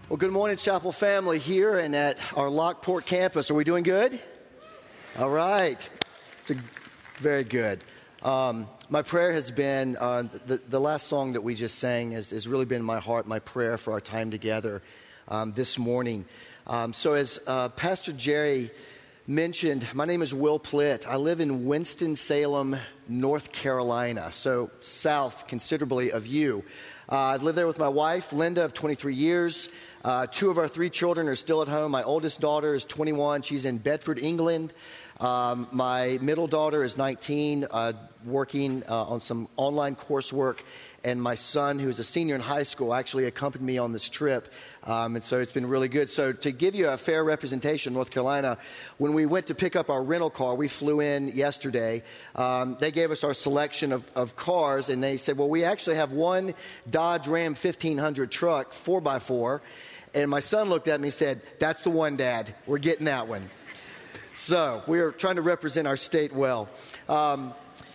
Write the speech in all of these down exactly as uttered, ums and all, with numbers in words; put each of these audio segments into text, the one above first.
Well, good morning, Chapel family, here and at our Lockport campus. Are we doing good? All right. It's a, very good. Um, my prayer has been, uh, the, the last song that we just sang has, has really been my heart, my prayer for our time together um, this morning. Um, so as uh, Pastor Jerry mentioned, my name is Will Plitt. I live in Winston-Salem, North Carolina, so south considerably of you. Uh, I've lived there with my wife, Linda, of twenty-three years. Uh, two of our three children are still at home. My oldest daughter is twenty-one. She's in Bedford, England. Um, my middle daughter is nineteen, uh, working uh, on some online coursework. And my son, who is a senior in high school, actually accompanied me on this trip. Um, and so it's been really good. So to give you a fair representation, North Carolina, when we went to pick up our rental car, we flew in yesterday. Um, they gave us our selection of, of cars, and they said, well, we actually have one Dodge Ram fifteen hundred truck, four by four. And my son looked at me and said, that's the one, Dad. We're getting that one. So we're trying to represent our state well. Um,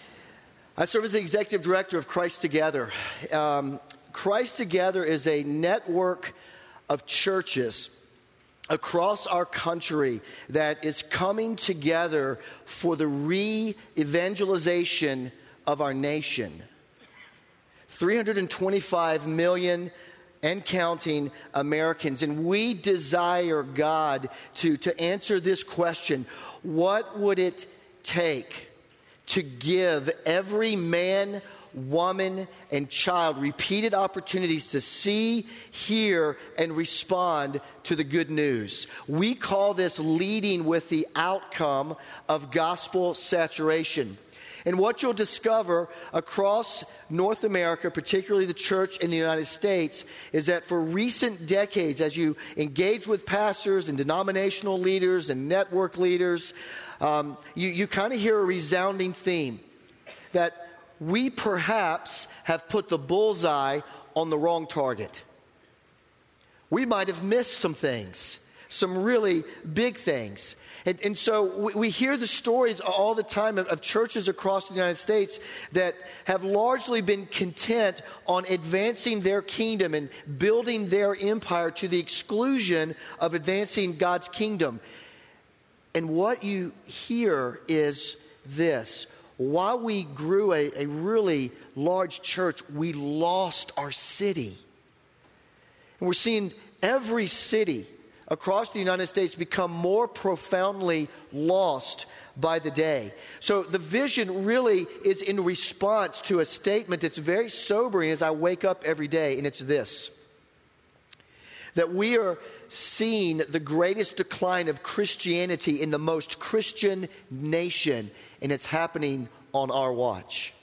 I serve as the executive director of Christ Together. Um, Christ Together is a network of churches across our country that is coming together for the re-evangelization of our nation. three hundred twenty-five million and counting Americans. And we desire God to, to answer this question: what would it take to give every man, woman, and child repeated opportunities to see, hear, and respond to the good news? We call this leading with the outcome of gospel saturation. And what you'll discover across North America, particularly the church in the United States, is that for recent decades, as you engage with pastors and denominational leaders and network leaders, um, you, you kind of hear a resounding theme that we perhaps have put the bullseye on the wrong target. We might have missed some things, some really big things. And, and so we, we hear the stories all the time of, of churches across the United States that have largely been content on advancing their kingdom and building their empire to the exclusion of advancing God's kingdom. And what you hear is this: while we grew a, a really large church, we lost our city. And we're seeing every city across the United States become more profoundly lost by the day. So the vision really is in response to a statement that's very sobering as I wake up every day, and it's this: that we are seeing the greatest decline of Christianity in the most Christian nation, and it's happening on our watch.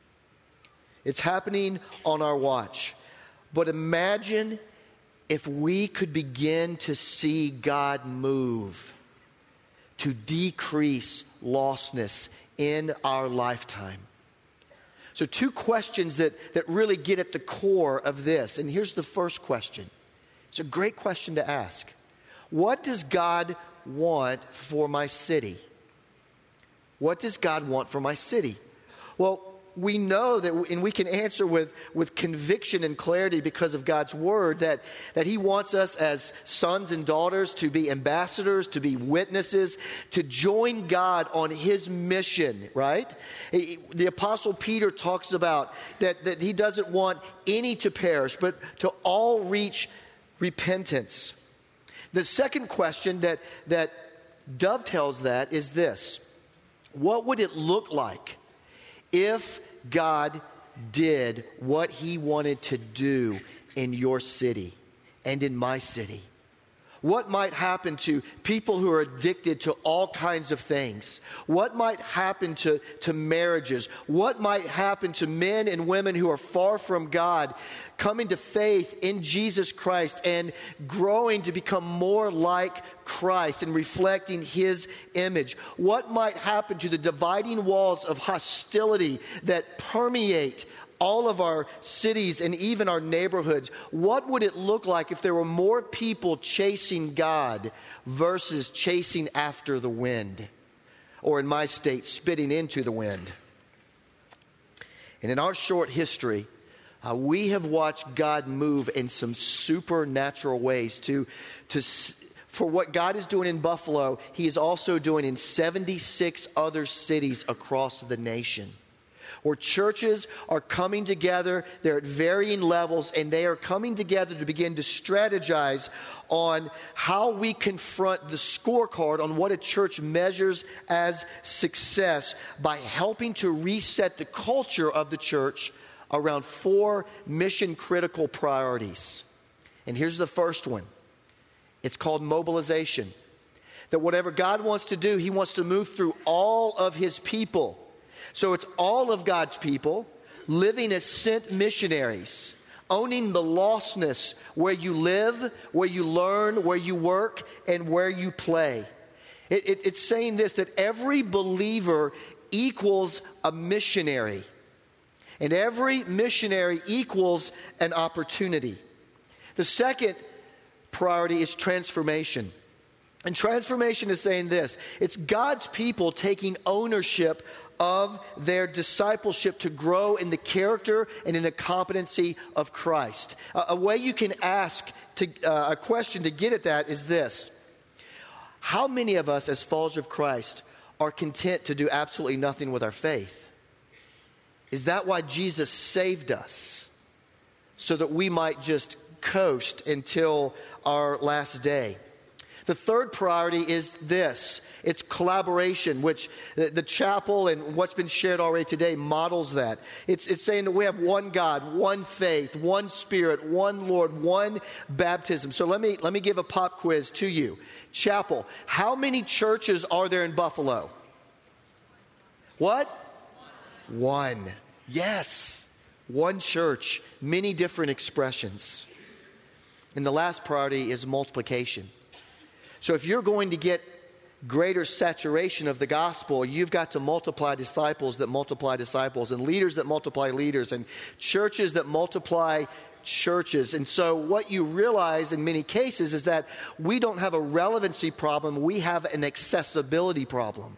It's happening on our watch. But imagine if we could begin to see God move to decrease lostness in our lifetime. So two questions that, that really get at the core of this. And here's the first question. It's a great question to ask. What does God want for my city? What does God want for my city? Well, we know that, and we can answer with, with conviction and clarity because of God's word, that, that He wants us as sons and daughters to be ambassadors, to be witnesses, to join God on His mission, right? The Apostle Peter talks about that, that he doesn't want any to perish, but to all reach repentance. The second question that, that dovetails that is this: what would it look like if God did what He wanted to do in your city and in my city? What might happen to people who are addicted to all kinds of things? What might happen to, to marriages? What might happen to men and women who are far from God, coming to faith in Jesus Christ and growing to become more like Christ and reflecting His image? What might happen to the dividing walls of hostility that permeate all of our cities and even our neighborhoods? What would it look like if there were more people chasing God versus chasing after the wind? Or in my state, spitting into the wind. And in our short history, Uh, we have watched God move in some supernatural ways to, to, for what God is doing in Buffalo, He is also doing in seventy-six other cities across the nation, where churches are coming together. They're at varying levels, and they are coming together to begin to strategize on how we confront the scorecard on what a church measures as success by helping to reset the culture of the church around four mission-critical priorities. And here's the first one. It's called mobilization. That whatever God wants to do, He wants to move through all of His people. So it's all of God's people living as sent missionaries, owning the lostness where you live, where you learn, where you work, and where you play. It, it, it's saying this, that every believer equals a missionary. And every missionary equals an opportunity. The second priority is transformation. And transformation is saying this. It's God's people taking ownership of their discipleship to grow in the character and in the competency of Christ. A, a way you can ask to, uh, a question to get at that is this. How many of us as followers of Christ are content to do absolutely nothing with our faith? Is that why Jesus saved us? So that we might just coast until our last day. The third priority is this. It's collaboration, which the, the chapel and what's been shared already today models that. It's, it's saying that we have one God, one faith, one Spirit, one Lord, one baptism. So let me, let me give a pop quiz to you. Chapel, how many churches are there in Buffalo? What? One. Yes. One church, many different expressions. And the last priority is multiplication. So if you're going to get greater saturation of the gospel, you've got to multiply disciples that multiply disciples, and leaders that multiply leaders, and churches that multiply churches. And so what you realize in many cases is that we don't have a relevancy problem, we have an accessibility problem.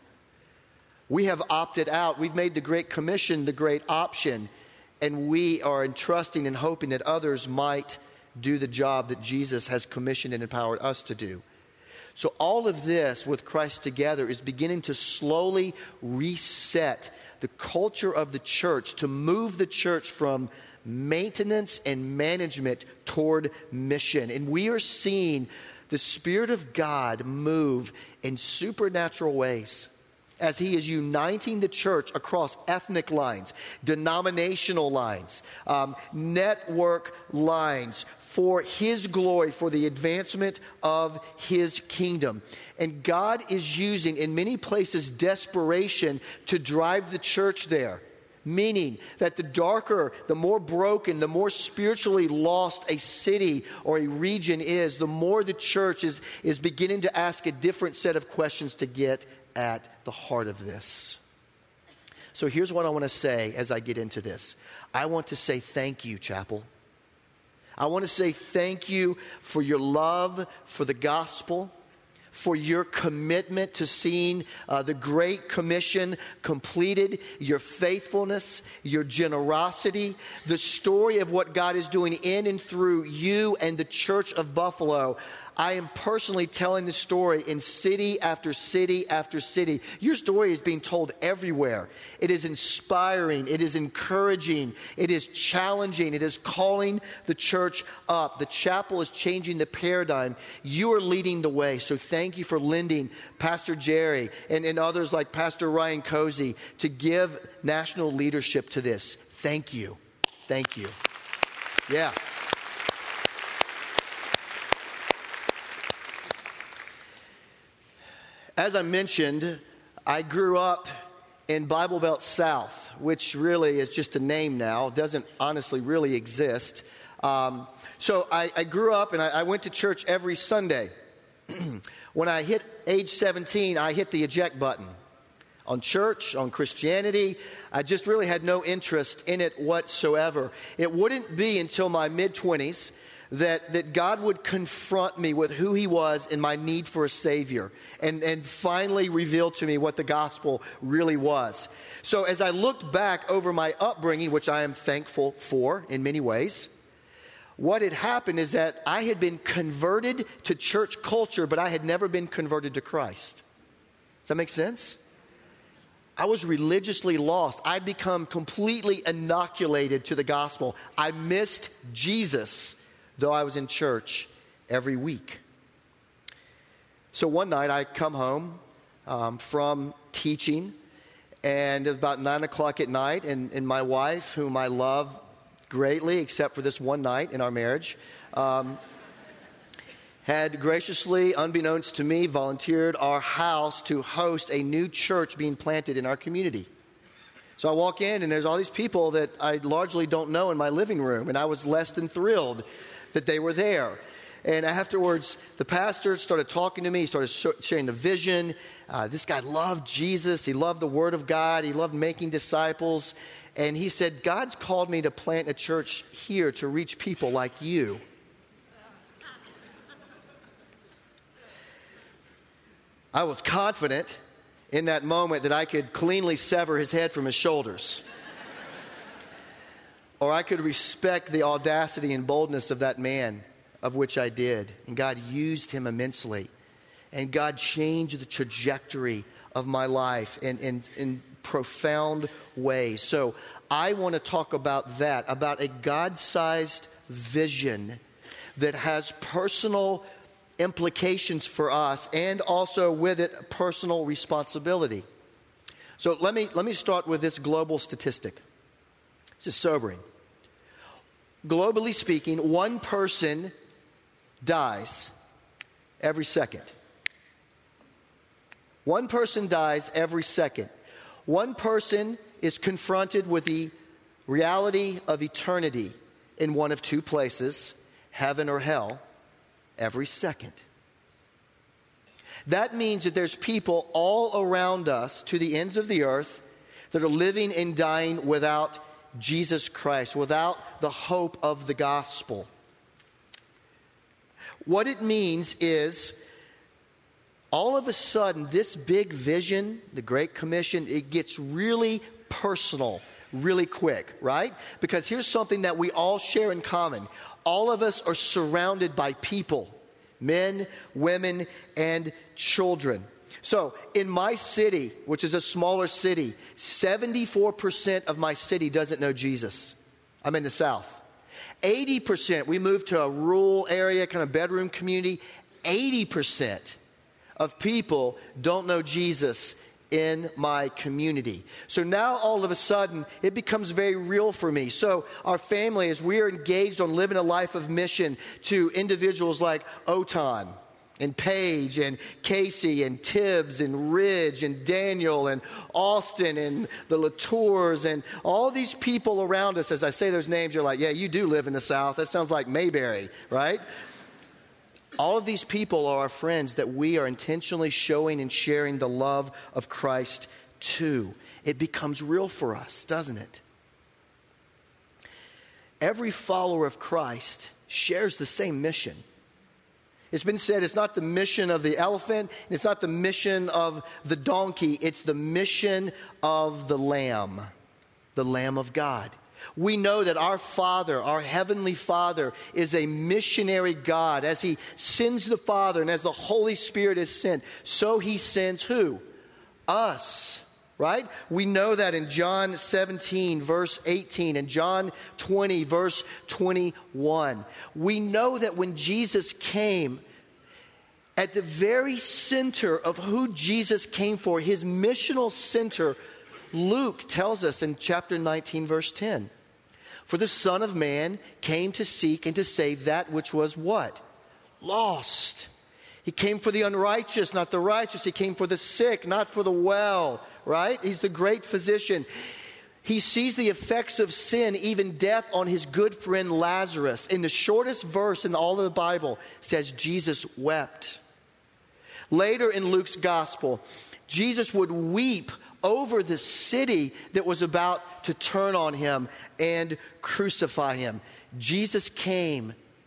We have opted out. We've made the Great Commission the great option, and we are entrusting and hoping that others might do the job that Jesus has commissioned and empowered us to do. So all of this with Christ together is beginning to slowly reset the culture of the church, to move the church from maintenance and management toward mission. And we are seeing the Spirit of God move in supernatural ways as He is uniting the church across ethnic lines, denominational lines, um, network lines, for His glory, for the advancement of His kingdom. And God is using, in many places, desperation to drive the church there. Meaning that the darker, the more broken, the more spiritually lost a city or a region is, the more the church is, is beginning to ask a different set of questions to get at the heart of this. So here's what I want to say as I get into this. I want to say thank you, chapel. I want to say thank you for your love for the gospel, for your commitment to seeing uh, the Great Commission completed, your faithfulness, your generosity, the story of what God is doing in and through you and the Church of Buffalo. I am personally telling the story in city after city after city. Your story is being told everywhere. It is inspiring. It is encouraging. It is challenging. It is calling the church up. The chapel is changing the paradigm. You are leading the way. So thank you for lending Pastor Jerry and, and others like Pastor Ryan Cozy to give national leadership to this. Thank you. Thank you. Yeah. As I mentioned, I grew up in Bible Belt South, which really is just a name now. It doesn't honestly really exist. Um, so I, I grew up and I, I went to church every Sunday. When I hit age seventeen, I hit the eject button on church, on Christianity. I just really had no interest in it whatsoever. It wouldn't be until my mid-twenties that, that God would confront me with who he was and my need for a Savior, and, and finally reveal to me what the gospel really was. So as I looked back over my upbringing, which I am thankful for in many ways, what had happened is that I had been converted to church culture, but I had never been converted to Christ. Does that make sense? I was religiously lost. I'd become completely inoculated to the gospel. I missed Jesus, though I was in church every week. So one night I come home um, from teaching, and it was about nine o'clock at night, and, and my wife, whom I love greatly, except for this one night in our marriage, um, had graciously, unbeknownst to me, volunteered our house to host a new church being planted in our community. So I walk in, and there's all these people that I largely don't know in my living room, and I was less than thrilled that they were there. And afterwards, the pastor started talking to me. He started sh- sharing the vision. Uh, this guy loved Jesus. He loved the Word of God. He loved making disciples. And he said, God's called me to plant a church here to reach people like you. I was confident in that moment that I could cleanly sever his head from his shoulders. Or I could respect the audacity and boldness of that man, of which I did. And God used him immensely. And God changed the trajectory of my life in, in, in profound ways. So I want to talk about that, about a God-sized vision that has personal implications for us, and also with it personal responsibility. So let me let me start with this global statistic. This is sobering. Globally speaking, one person dies every second. One person dies every second. One person is confronted with the reality of eternity in one of two places, heaven or hell, every second. That means that there's people all around us to the ends of the earth that are living and dying without Jesus Christ, without the hope of the gospel. What it means is, all of a sudden, this big vision, the Great Commission, it gets really personal really quick, right? Because here's something that we all share in common. All of us are surrounded by people, men, women, and children. So in my city, which is a smaller city, seventy-four percent of my city doesn't know Jesus. I'm in the South. eighty percent, we moved to a rural area, kind of bedroom community. eighty percent of people don't know Jesus in my community. So now all of a sudden, it becomes very real for me. So our family, as we are engaged on living a life of mission to individuals like Otan and Paige and Casey and Tibbs and Ridge and Daniel and Austin and the Latours and all these people around us, as I say those names, you're like, yeah, you do live in the South. That sounds like Mayberry, right? All of these people are our friends that we are intentionally showing and sharing the love of Christ to. It becomes real for us, doesn't it? Every follower of Christ shares the same mission. It's been said it's not the mission of the elephant, it's not the mission of the donkey, it's the mission of the Lamb, the Lamb of God. We know that our Father, our Heavenly Father, is a missionary God. As He sends the Father and as the Holy Spirit is sent, so He sends who? Us, right? We know that in John seventeen, verse eighteen, and John twenty, verse twenty-one. We know that when Jesus came, at the very center of who Jesus came for, His missional center, Luke tells us in chapter nineteen, verse ten, for the Son of Man came to seek and to save that which was what? Lost. He came for the unrighteous, not the righteous. He came for the sick, not for the well, right? He's the great physician. He sees the effects of sin, even death, on His good friend Lazarus. In the shortest verse in all of the Bible, it says Jesus wept. Later in Luke's gospel, Jesus would weep over the city that was about to turn on Him and crucify Him. Jesus came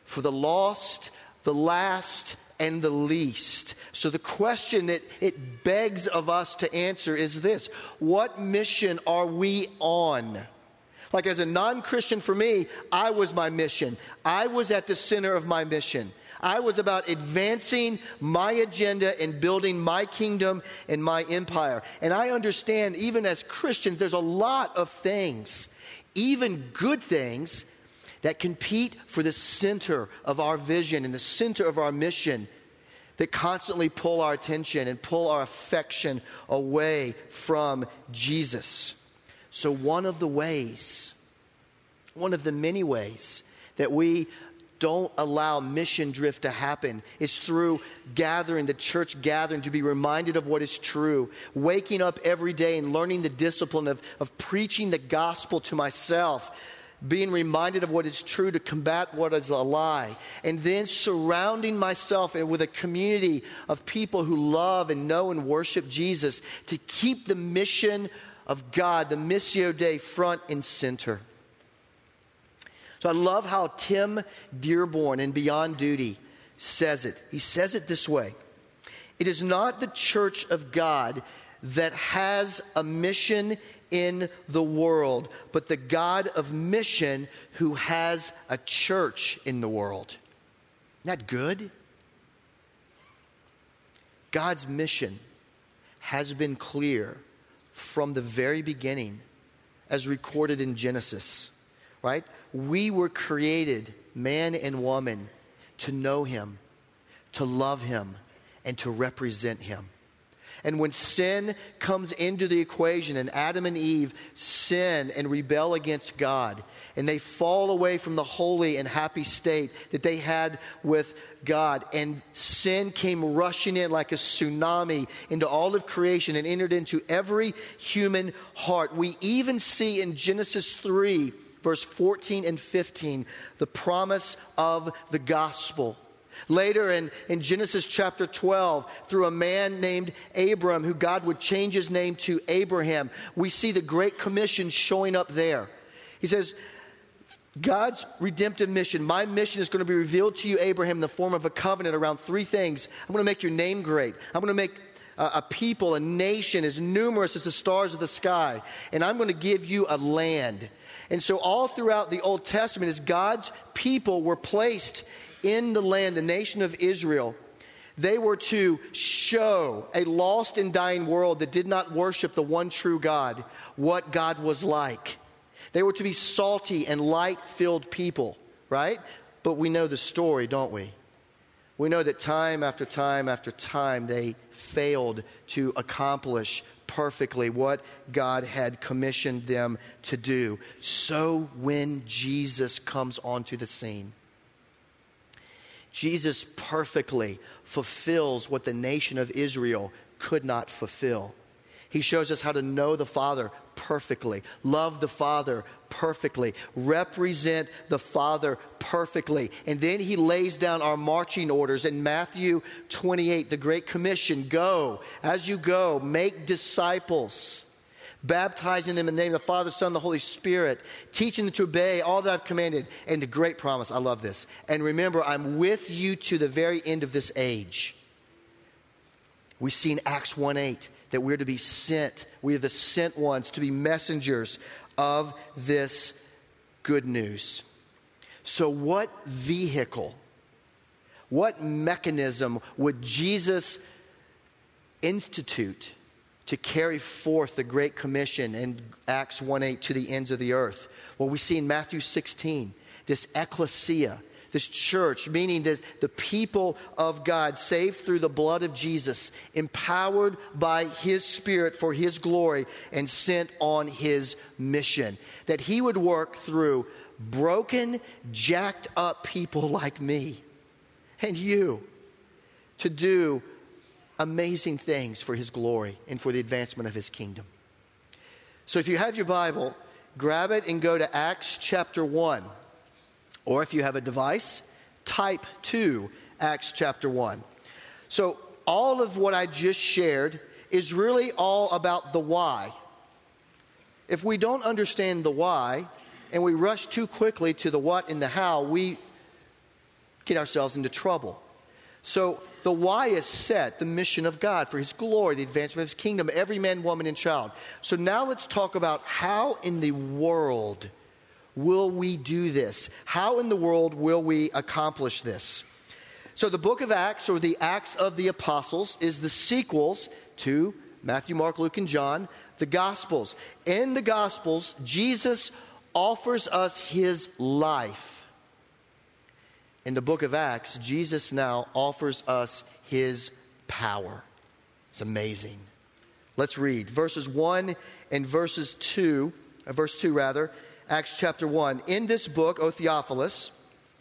for the lost, the last, and the least. So the question that it begs of us to answer is this: what mission are we on? Like, as a non-Christian, for me, I was my mission. I was at the center of my mission. I was about advancing my agenda and building my kingdom and my empire. And I understand, even as Christians, there's a lot of things, even good things, that compete for the center of our vision and the center of our mission, that constantly pull our attention and pull our affection away from Jesus. So one of the ways, one of the many ways that we don't allow mission drift to happen is through gathering, the church gathering, to be reminded of what is true, waking up every day and learning the discipline of, of preaching the gospel to myself, being reminded of what is true to combat what is a lie, and then surrounding myself with a community of people who love and know and worship Jesus to keep the mission of God, the Missio Dei, front and center. So I love how Tim Dearborn in Beyond Duty says it. He says it this way: it is not the church of God that has a mission in the world, but the God of mission who has a church in the world. Isn't that good? God's mission has been clear from the very beginning, as recorded in Genesis, right? We were created, man and woman, to know Him, to love Him, and to represent Him. And when sin comes into the equation and Adam and Eve sin and rebel against God, and they fall away from the holy and happy state that they had with God, and sin came rushing in like a tsunami into all of creation and entered into every human heart, we even see in Genesis three, verse fourteen and fifteen, the promise of the gospel. Later in, in Genesis chapter twelve, through a man named Abram, who God would change his name to Abraham, we see the Great Commission showing up there. He says, God's redemptive mission, my mission is going to be revealed to you, Abraham, in the form of a covenant around three things. I'm going to make your name great. I'm going to make a, a people, a nation as numerous as the stars of the sky. And I'm going to give you a land. And so all throughout the Old Testament, as God's people were placed in the land, the nation of Israel, they were to show a lost and dying world that did not worship the one true God what God was like. They were to be salty and light-filled people, right? But we know the story, don't we? We know that time after time after time they failed to accomplish perfectly what God had commissioned them to do. So when Jesus comes onto the scene, Jesus perfectly fulfills what the nation of Israel could not fulfill. He shows us how to know the Father perfectly, love the Father perfectly, represent the Father perfectly. And then he lays down our marching orders in Matthew twenty-eight, the Great Commission. Go, as you go, make disciples, baptizing them in the name of the Father, Son, and the Holy Spirit, teaching them to obey all that I've commanded. And the great promise, I love this. And remember, I'm with you to the very end of this age. We see in Acts one eight that we're to be sent. We are the sent ones to be messengers of this good news. So what vehicle, what mechanism would Jesus institute to carry forth the Great Commission in Acts one eight to the ends of the earth? Well, we see in Matthew sixteen, this ecclesia, this church, meaning this, the people of God, saved through the blood of Jesus, empowered by His Spirit for His glory, and sent on His mission. That He would work through broken, jacked up people like me and you to do amazing things for His glory and for the advancement of His kingdom. So if you have your Bible, grab it and go to Acts chapter one. Or if you have a device, type to Acts chapter one. So all of what I just shared is really all about the why. If we don't understand the why and we rush too quickly to the what and the how, we get ourselves into trouble. So the why is set, the mission of God for his glory, the advancement of his kingdom, every man, woman, and child. So now let's talk about how in the world will we do this? How in the world will we accomplish this? So the book of Acts, or the Acts of the Apostles, is the sequels to Matthew, Mark, Luke, and John, the Gospels. In the Gospels, Jesus offers us his life. In the book of Acts, Jesus now offers us his power. It's amazing. Let's read verses one and verses two, uh, verse two rather, Acts chapter one. In this book, O Theophilus,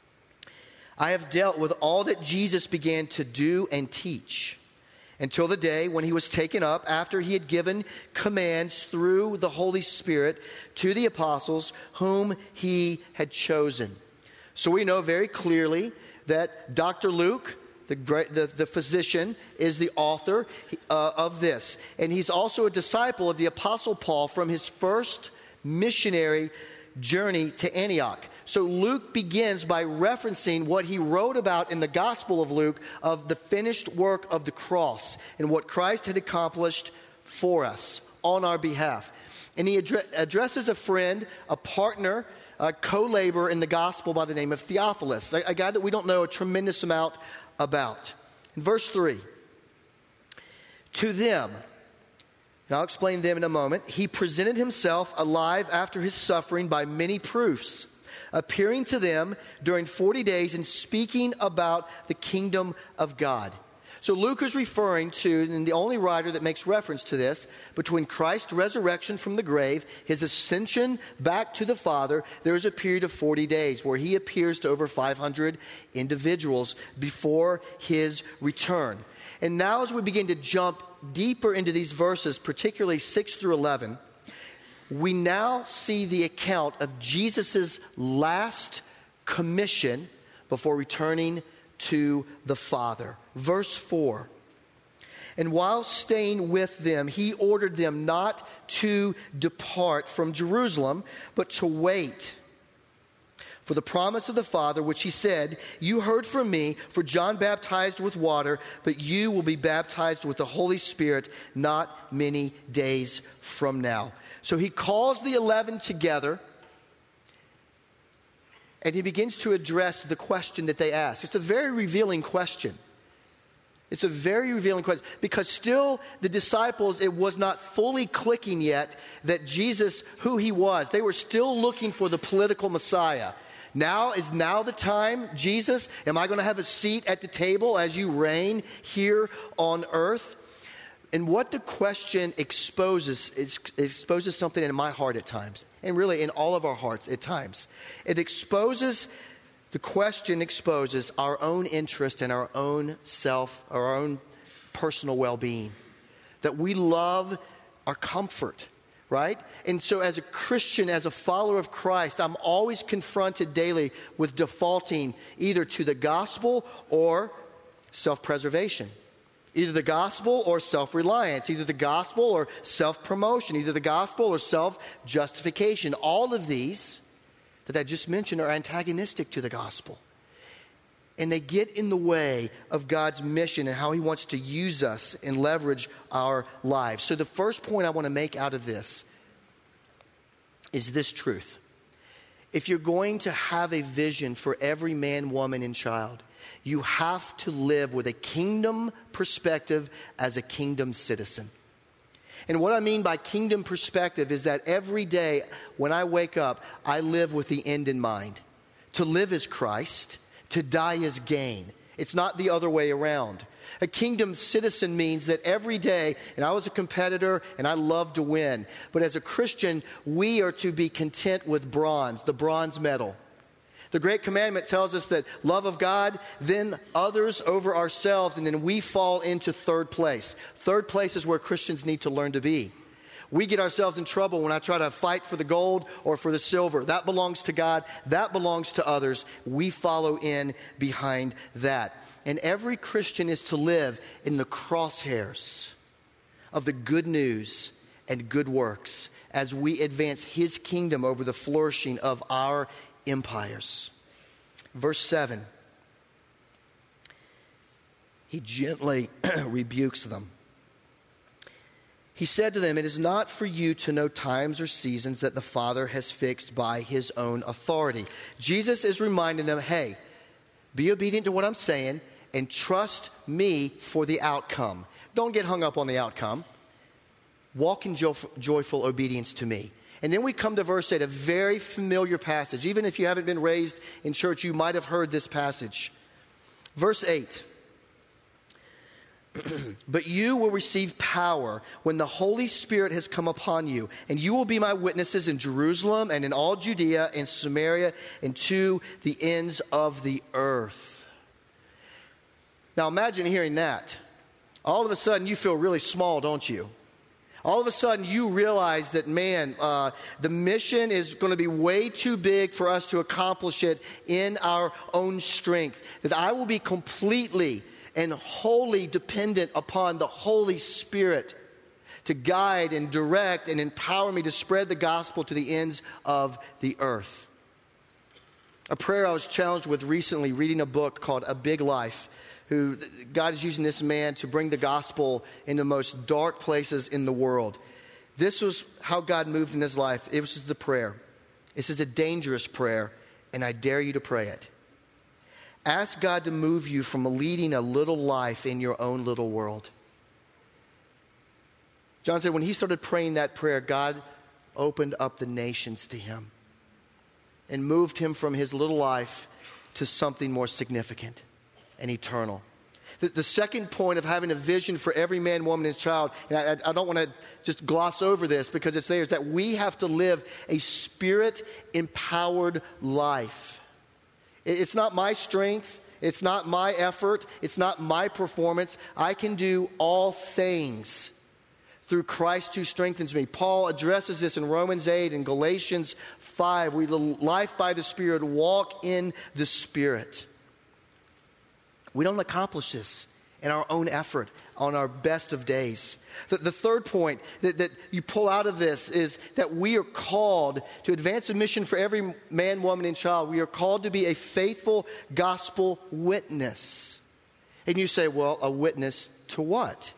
I have dealt with all that Jesus began to do and teach until the day when he was taken up after he had given commands through the Holy Spirit to the apostles whom he had chosen. So we know very clearly that Doctor Luke, the, great, the, the physician, is the author uh, of this. And he's also a disciple of the Apostle Paul from his first missionary journey to Antioch. So Luke begins by referencing what he wrote about in the Gospel of Luke of the finished work of the cross and what Christ had accomplished for us on our behalf. And he addre- addresses a friend, a partner, a co-laborer in the gospel by the name of Theophilus, a, a guy that we don't know a tremendous amount about. In verse three, to them, and I'll explain them in a moment, he presented himself alive after his suffering by many proofs, appearing to them during forty days and speaking about the kingdom of God. So Luke is referring to, and the only writer that makes reference to this, between Christ's resurrection from the grave, his ascension back to the Father, there is a period of forty days where he appears to over five hundred individuals before his return. And now as we begin to jump deeper into these verses, particularly six through eleven, we now see the account of Jesus' last commission before returning to the Father. Verse four, and while staying with them, he ordered them not to depart from Jerusalem, but to wait for the promise of the Father, which he said, you heard from me, for John baptized with water, but you will be baptized with the Holy Spirit not many days from now. So he calls the eleven together, and he begins to address the question that they ask. It's a very revealing question. It's a very revealing question, because still the disciples, it was not fully clicking yet that Jesus, who he was. They were still looking for the political Messiah. Now is now the time, Jesus? Am I going to have a seat at the table as you reign here on earth? And what the question exposes, is, exposes something in my heart at times, and really in all of our hearts at times. It exposes, the question exposes our own interest and our own self, our own personal well-being. That we love our comfort. Right? And so as a Christian, as a follower of Christ, I'm always confronted daily with defaulting either to the gospel or self-preservation. Either the gospel or self-reliance. Either the gospel or self-promotion. Either the gospel or self-justification. All of these that I just mentioned are antagonistic to the gospel. And they get in the way of God's mission and how he wants to use us and leverage our lives. So the first point I want to make out of this is this truth. If you're going to have a vision for every man, woman, and child, you have to live with a kingdom perspective as a kingdom citizen. And what I mean by kingdom perspective is that every day when I wake up, I live with the end in mind. To live is Christ. To die is gain. It's not the other way around. A kingdom citizen means that every day, and I was a competitor and I love to win, but as a Christian, we are to be content with bronze, the bronze medal. The Great Commandment tells us that love of God, then others over ourselves, and then we fall into third place. Third place is where Christians need to learn to be. We get ourselves in trouble when I try to fight for the gold or for the silver. That belongs to God. That belongs to others. We follow in behind that. And every Christian is to live in the crosshairs of the good news and good works as we advance his kingdom over the flourishing of our empires. Verse seven. he gently rebukes them. He said to them, "It is not for you to know times or seasons that the Father has fixed by his own authority." Jesus is reminding them, hey, be obedient to what I'm saying and trust me for the outcome. Don't get hung up on the outcome. Walk in jo- joyful obedience to me. And then we come to verse eight, a very familiar passage. Even if you haven't been raised in church, you might have heard this passage. Verse eight. "But you will receive power when the Holy Spirit has come upon you, and you will be my witnesses in Jerusalem and in all Judea and Samaria and to the ends of the earth." Now imagine hearing that. All of a sudden you feel really small, don't you? All of a sudden you realize that, man, uh, the mission is going to be way too big for us to accomplish it in our own strength. That I will be completely and wholly dependent upon the Holy Spirit to guide and direct and empower me to spread the gospel to the ends of the earth. A prayer I was challenged with recently, reading a book called A Big Life, who God is using this man to bring the gospel in the most dark places in the world. This was how God moved in his life. It was the prayer. This is a dangerous prayer, and I dare you to pray it. Ask God to move you from leading a little life in your own little world. John said when he started praying that prayer, God opened up the nations to him and moved him from his little life to something more significant and eternal. The, the second point of having a vision for every man, woman, and child, and I, I don't want to just gloss over this because it's there, is that we have to live a Spirit-empowered life. It's not my strength. It's not my effort. It's not my performance. I can do all things through Christ who strengthens me. Paul addresses this in Romans eight and Galatians five. We live life by the Spirit, walk in the Spirit. We don't accomplish this in our own effort on our best of days. The, the third point that, that you pull out of this is that we are called to advance a mission for every man, woman, and child. We are called to be a faithful gospel witness. And you say, well, a witness to what?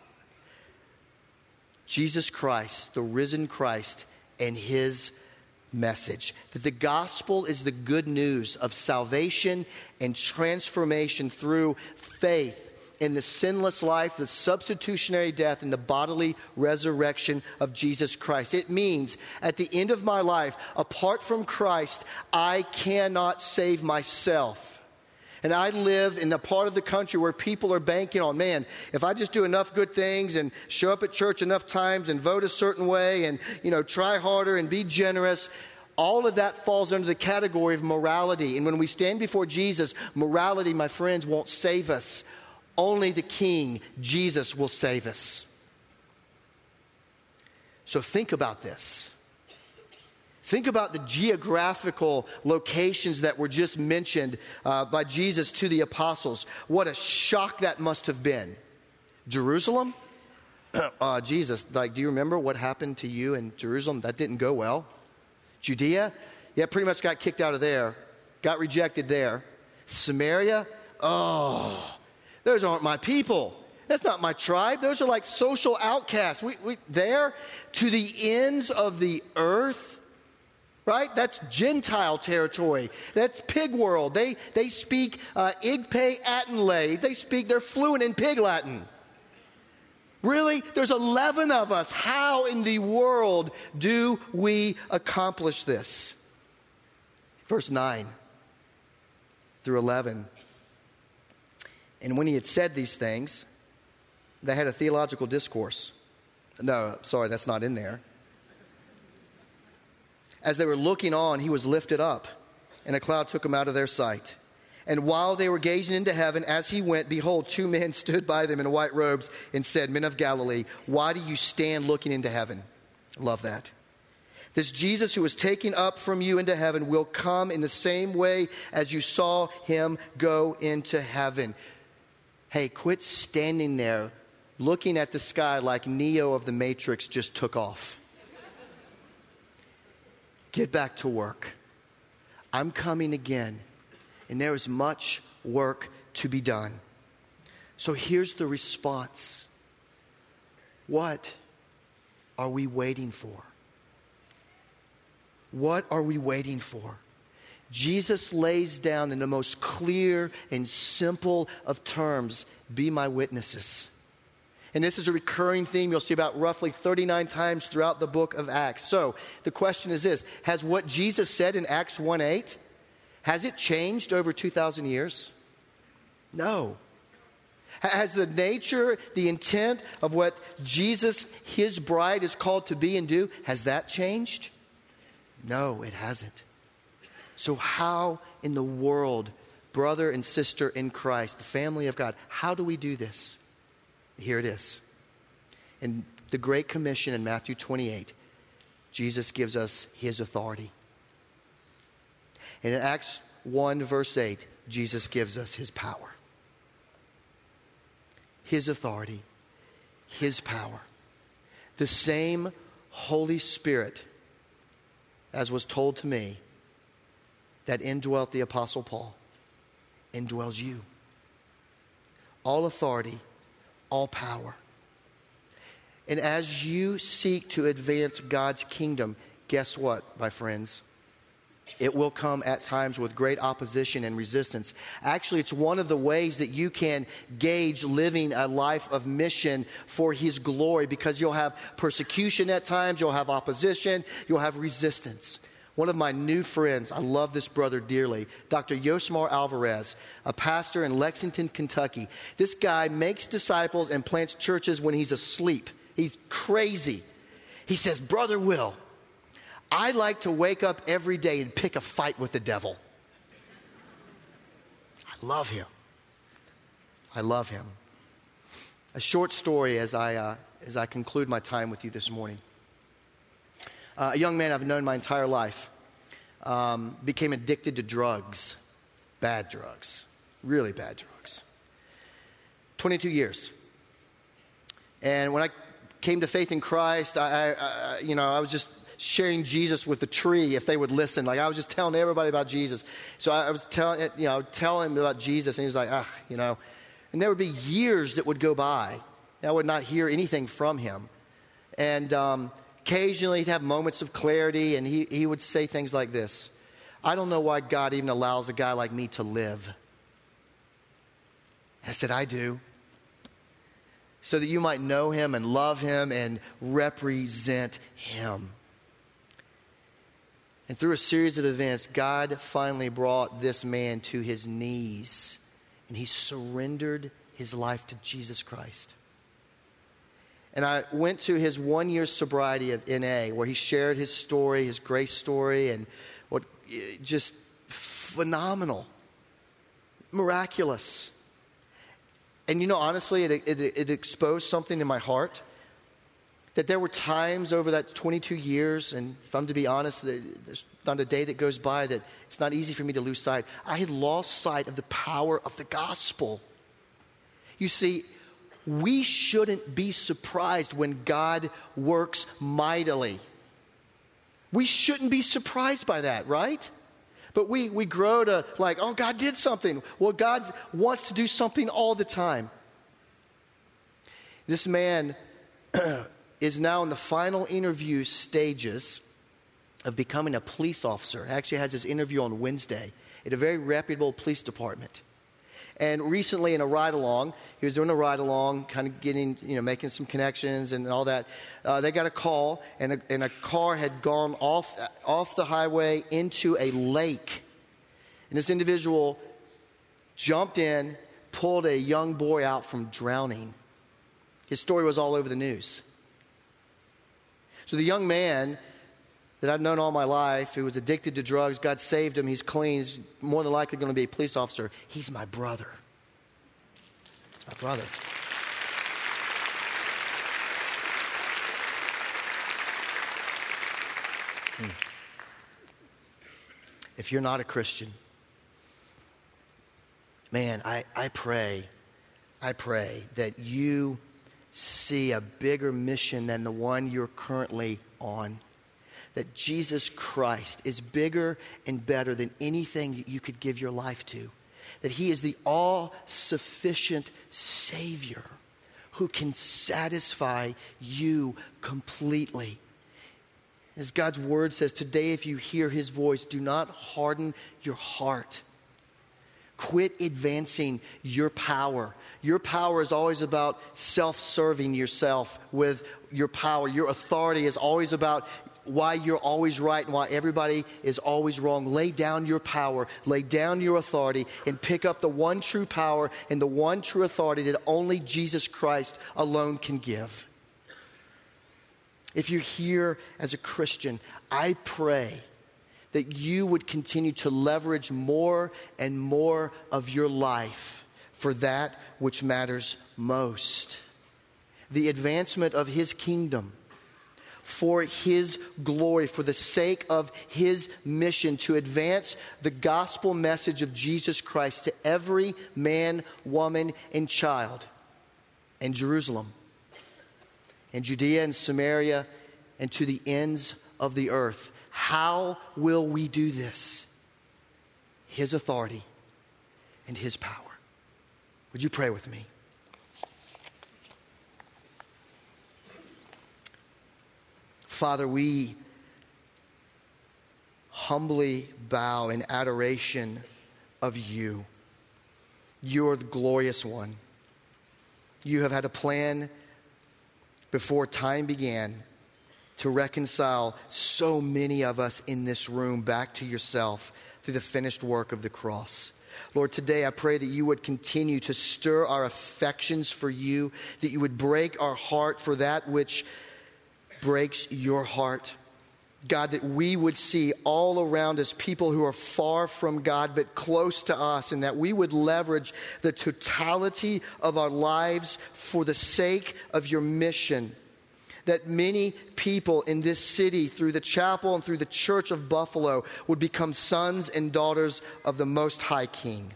Jesus Christ, the risen Christ, and his message. That the gospel is the good news of salvation and transformation through faith in the sinless life, the substitutionary death, and the bodily resurrection of Jesus Christ. It means at the end of my life, apart from Christ, I cannot save myself. And I live in the part of the country where people are banking on, man, if I just do enough good things and show up at church enough times and vote a certain way and, you know, try harder and be generous, all of that falls under the category of morality. And when we stand before Jesus, morality, my friends, won't save us. Only the King, Jesus, will save us. So think about this. Think about the geographical locations that were just mentioned uh, by Jesus to the apostles. What a shock that must have been. Jerusalem? uh, Jesus, like, do you remember what happened to you in Jerusalem? That didn't go well. Judea? Yeah, pretty much got kicked out of there. Got rejected there. Samaria? Oh, those aren't my people. That's not my tribe. Those are like social outcasts. We, we, there, to the ends of the earth, right? That's Gentile territory. That's pig world. They, they speak uh, Igpe Atenle. They speak, they're fluent in pig Latin. Really? There's eleven of us. How in the world do we accomplish this? Verse nine through eleven. And when he had said these things, they had a theological discourse. No, sorry, that's not in there. As they were looking on, he was lifted up, and a cloud took him out of their sight. And while they were gazing into heaven, as he went, behold, two men stood by them in white robes and said, Men of Galilee, why do you stand looking into heaven? Love that. This Jesus who was taken up from you into heaven will come in the same way as you saw him go into heaven. Hey, quit standing there looking at the sky like Neo of the Matrix just took off. Get back to work. I'm coming again, and there is much work to be done. So here's the response. What are we waiting for? What are we waiting for? Jesus lays down in the most clear and simple of terms, be my witnesses. And this is a recurring theme you'll see about roughly thirty-nine times throughout the book of Acts. So the question is this, has what Jesus said in Acts one eight, has it changed over two thousand years? No. Has the nature, the intent of what Jesus, his bride, is called to be and do, has that changed? No, it hasn't. So how in the world, brother and sister in Christ, the family of God, how do we do this? Here it is. In the Great Commission in Matthew twenty-eight, Jesus gives us his authority. And in Acts one verse eight, Jesus gives us his power. His authority, his power. The same Holy Spirit, as was told to me, that indwelt the Apostle Paul, indwells you. All authority, all power. And as you seek to advance God's kingdom, guess what, my friends? It will come at times with great opposition and resistance. Actually, it's one of the ways that you can gauge living a life of mission for his glory, because you'll have persecution at times, you'll have opposition, you'll have resistance. One of my new friends, I love this brother dearly, Doctor Yosemar Alvarez, a pastor in Lexington, Kentucky. This guy makes disciples and plants churches when he's asleep. He's crazy. He says, Brother Will, I like to wake up every day and pick a fight with the devil. I love him. I love him. A short story as I, uh, as I conclude my time with you this morning. Uh, a young man I've known my entire life um, became addicted to drugs, bad drugs, really bad drugs. twenty-two years. And when I came to faith in Christ, I, I, I you know, I was just sharing Jesus with the tree if they would listen. Like I was just telling everybody about Jesus. So I, I was telling, you know, telling him about Jesus, and he was like, ah, you know. And there would be years that would go by, and I would not hear anything from him. And um, occasionally he'd have moments of clarity, and he, he would say things like this: I don't know why God even allows a guy like me to live. I said, I do. So that you might know him and love him and represent him. And through a series of events, God finally brought this man to his knees, and he surrendered his life to Jesus Christ. And I went to his one-year sobriety of N A, where he shared his story, his grace story, and what just phenomenal, miraculous. And you know, honestly, it, it, it exposed something in my heart. That there were times over that twenty-two years, and if I'm to be honest, there's not a day that goes by that it's not easy for me to lose sight. I had lost sight of the power of the gospel. You see, we shouldn't be surprised when God works mightily. We shouldn't be surprised by that, right? But we, we grow to like, oh, God did something. Well, God wants to do something all the time. This man is now in the final interview stages of becoming a police officer. He actually has his interview on Wednesday at a very reputable police department. And recently in a ride-along, he was doing a ride-along, kind of getting, you know, making some connections and all that. Uh, they got a call, and a, and a car had gone off, off the highway into a lake. And this individual jumped in, pulled a young boy out from drowning. His story was all over the news. So the young man that I've known all my life, who was addicted to drugs, God saved him, he's clean, he's more than likely going to be a police officer. He's my brother. He's my brother. Hmm. If you're not a Christian, man, I, I pray, I pray that you see a bigger mission than the one you're currently on. That Jesus Christ is bigger and better than anything you could give your life to. that he is the all-sufficient Savior who can satisfy you completely. As God's word says, today if you hear his voice, do not harden your heart. Quit advancing your power. Your power is always about self-serving yourself with your power. Your authority is always about why you're always right and why everybody is always wrong. Lay down your power, lay down your authority, and pick up the one true power and the one true authority that only Jesus Christ alone can give. If you're here as a Christian, I pray that you would continue to leverage more and more of your life for that which matters most. The advancement of his kingdom, for his glory, for the sake of his mission to advance the gospel message of Jesus Christ to every man, woman, and child in Jerusalem, in Judea and Samaria, and to the ends of the earth. How will we do this? His authority and his power. Would you pray with me? Father, we humbly bow in adoration of you. You're the glorious one. You have had a plan before time began to reconcile so many of us in this room back to yourself through the finished work of the cross. Lord, today I pray that you would continue to stir our affections for you, that you would break our heart for that which breaks your heart. God, that we would see all around us people who are far from God but close to us, and that we would leverage the totality of our lives for the sake of your mission. That many people in this city, through the chapel and through the Church of Buffalo, would become sons and daughters of the Most High King.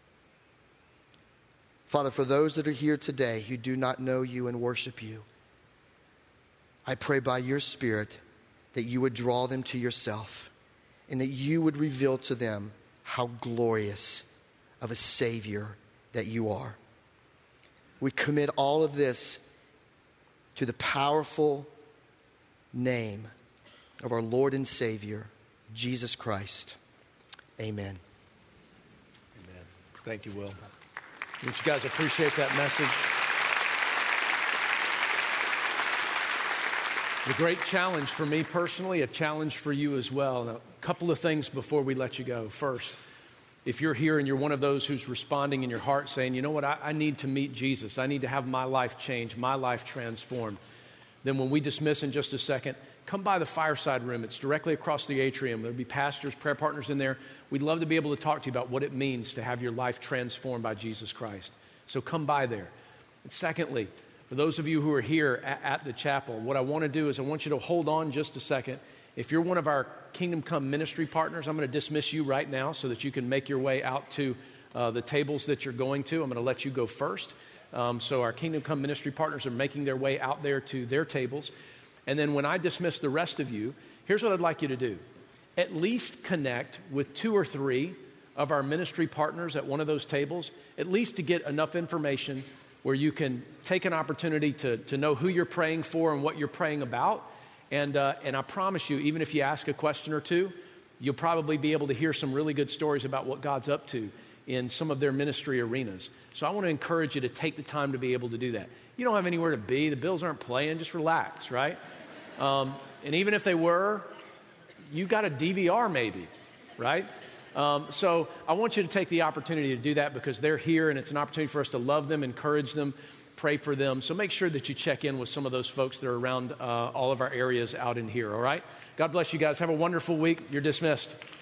Father, for those that are here today who do not know you and worship you, I pray by your Spirit that you would draw them to yourself and that you would reveal to them how glorious of a Savior that you are. We commit all of this to the powerful name of our Lord and Savior, Jesus Christ. Amen. Amen. Thank you, Will. Don't you guys appreciate that message? A great challenge for me personally, a challenge for you as well. Now, a couple of things before we let you go. First, if you're here and you're one of those who's responding in your heart saying, you know what, I, I need to meet Jesus. I need to have my life changed, my life transformed. Then when we dismiss in just a second, come by the fireside room. It's directly across the atrium. There'll be pastors, prayer partners in there. We'd love to be able to talk to you about what it means to have your life transformed by Jesus Christ. So come by there. And secondly, for those of you who are here at, at the chapel, what I want to do is I want you to hold on just a second. If you're one of our Kingdom Come ministry partners, I'm going to dismiss you right now so that you can make your way out to uh, the tables that you're going to. I'm going to let you go first. Um, so our Kingdom Come ministry partners are making their way out there to their tables. And then when I dismiss the rest of you, here's what I'd like you to do. At least connect with two or three of our ministry partners at one of those tables, at least to get enough information where you can take an opportunity to, to know who you're praying for and what you're praying about. And, uh, and I promise you, even if you ask a question or two, you'll probably be able to hear some really good stories about what God's up to in some of their ministry arenas. So I want to encourage you to take the time to be able to do that. You don't have anywhere to be. The Bills aren't playing. Just relax, right? Um, and even if they were, you got a D V R maybe, right? Um, so I want you to take the opportunity to do that because they're here and it's an opportunity for us to love them, encourage them, pray for them. So make sure that you check in with some of those folks that are around uh, all of our areas out in here, all right? God bless you guys. Have a wonderful week. You're dismissed.